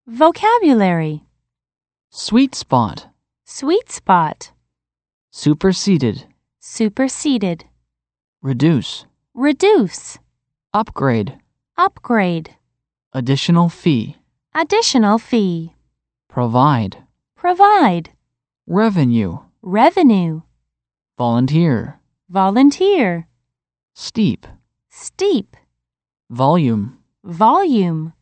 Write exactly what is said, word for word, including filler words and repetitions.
Vocabulary. Sweet spot. Sweet spot. Superseded. Superseded. Reduce. Reduce. Upgrade. Upgrade. Additional fee. Additional fee. Provide. Provide. Revenue. Revenue. Volunteer. Volunteer. Steep. Steep. Volume. Volume.